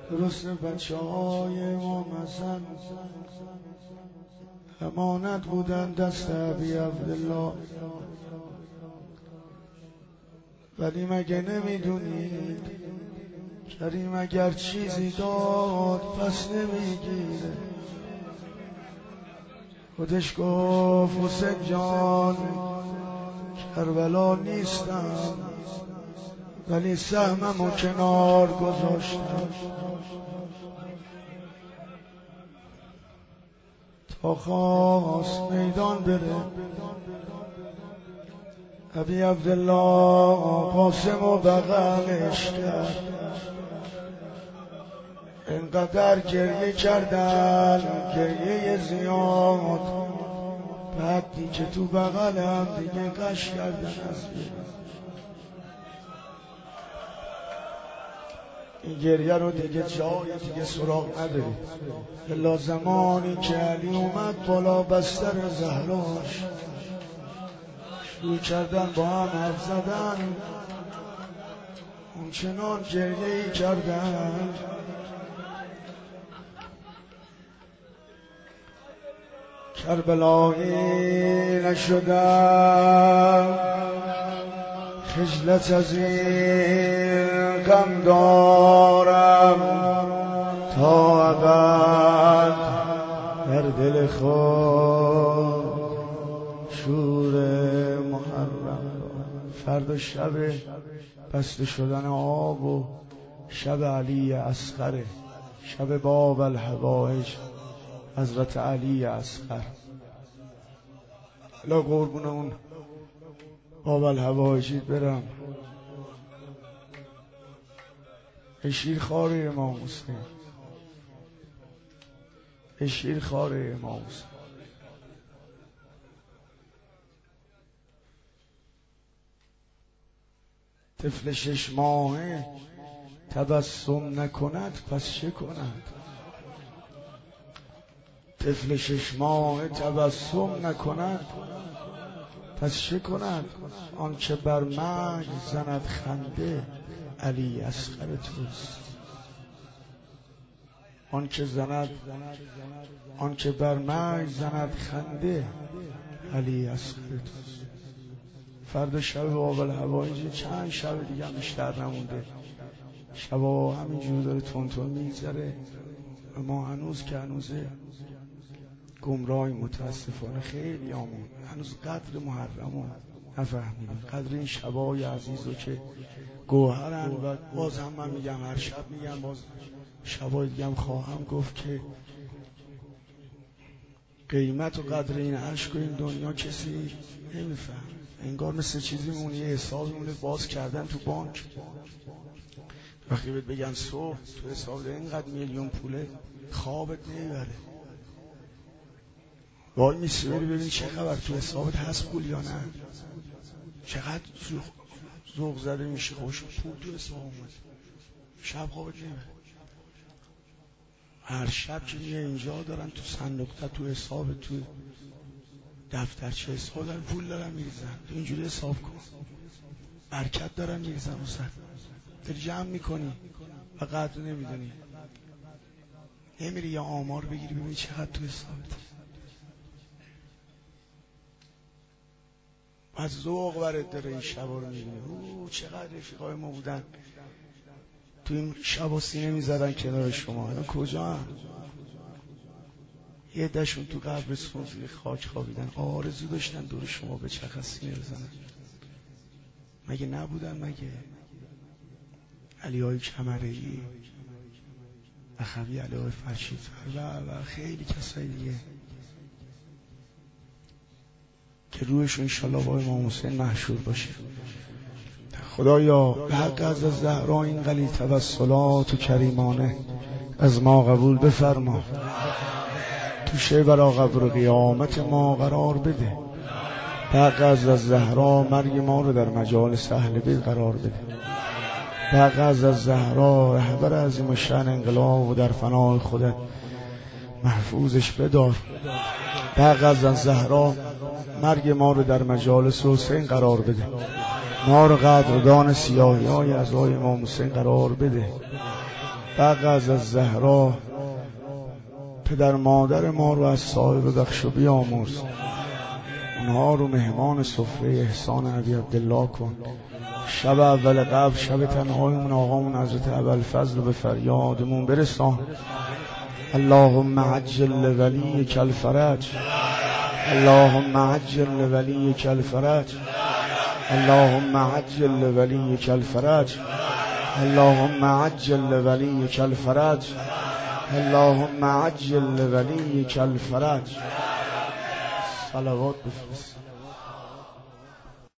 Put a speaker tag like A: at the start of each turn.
A: درست بچه های امام حسن امانت بودن دست ابی عبدالله، ولی مگه نمیدونید کریم اگر چیزی داد پس نمیگیره؟ خودش گفت حسین جان کربلا نیستم ولی سهممو کنار گذاشتم تا خواست میدان بره. ابی عبدالله قاسمو بغلش کرد، اینقدر گریه کردن گریه زیاد، بعدی که تو بغلم دیگه قش کردن از این گریه رو دیگه جای دیگه سراغ نداری. الا زمانی که علی اومد بالا بستر زهراش شروع کردن با هم حرف زدن، اونچنان گریه‌ای کردن کربلایی نشدم، خجلت از این غم دارم تا ابد در دل خود شور محرم. فردا شب بسته شدن آب و شب علی اصغر، شب باب الحوائج حضرت علی اصغر. لا قربون اون باب الحوائجی برم. شیر خار امام حسین، شیر خار امام حسین. طفل 6 ماهه تبسم نکند پس چه کند؟ طفل 6 ماهه تبسم نکند پس چه کند؟ آنچه بر مغز زند خنده علی اصغر توست. آنچه بر مغز زند خنده علی اصغر توست. فردا شب باب الحوائج، چند شب دیگه هم بیشتر نمونده، شبا همینجور داره تون میگذره. ما هنوز که هنوزه گمراهی متاسفانه خیلی آمون، هنوز قدر محرمون نفهمیدیم، قدر این شبای عزیز رو که گوهرن. و باز هم من میگم، هر شب میگم، باز شبای دیگه هم خواهم گفت که قیمت و قدر این عشق و این دنیا کسی نمیفهم. انگار مثل چیزی مونه، یه حسابی مونه باز کردن تو بانک، وقتی بهت بگن صبح تو حساب ده اینقدر میلیون پوله، خوابت نمیبره. وای میسی بری ببین چه خبر تو حسابت هست پول یا نه، چقدر ذوق زده میشه خوش پول تو حساب اومد، شب خوابت نمیبره. هر شب که میگه اینجا دارن تو صندوق تو حساب تو دفترچه حساب دارن پول دارن میریزن، تو اینجوری حساب کن، برکت دارن میریزن وسط، داری جمع میکنی و قدر نمیدونی. نمیری یا آمار بگیری ببینی چقدر تو حسابت. از ذوق برات داره این شبا رو میبینی. چقدر رفیقای ما بودن تو این شبا سینه میزدن کنار شما، الان کجا هم؟ یه دشون تو قبرستون زیر خاک خوابیدن، آرزو داشتن دور شما به چرخ سینه بزنن. مگه نبودن؟ مگه علیای کمره‌ای، اخوی علیای فرشیدفر و خیلی کسایی دیگه که روحشون انشالله با امام حسین محشور باشه. خدایا به حق از زهرا این قلی توسلات و کریمانه از ما قبول بفرما، تو شب برا قبر و قیامت ما قرار بده. به حق از زهرا مرگ ما رو در مجالس اهل بیت قرار بده. به حق از زهرا رهبر عظیم الشأن انقلاب و در فنای خودت محفوظش بدار. به حق از زهرا مرگ ما رو در مجالس حسین قرار بده. ما رو قدردان سیاهی های اعضای امام حسین قرار بده. بغض از زهرا پدر مادر ما رو از سایه ببخش و بیامرز، اونها رو مهمان سفره احسان ابی عبدالله کن. شب اول قبل شب تنهایمون آقامون حضرت ابوالفضل به فریادمون برسان. اللهم عجل لولیک الفرج، اللهم عجل لولیک الفرج، اللهم عجل لولیک الفرج، اللهم عجل لولیک الفرج، اللهم عجل لولیک الفرج. صلوات بفرست.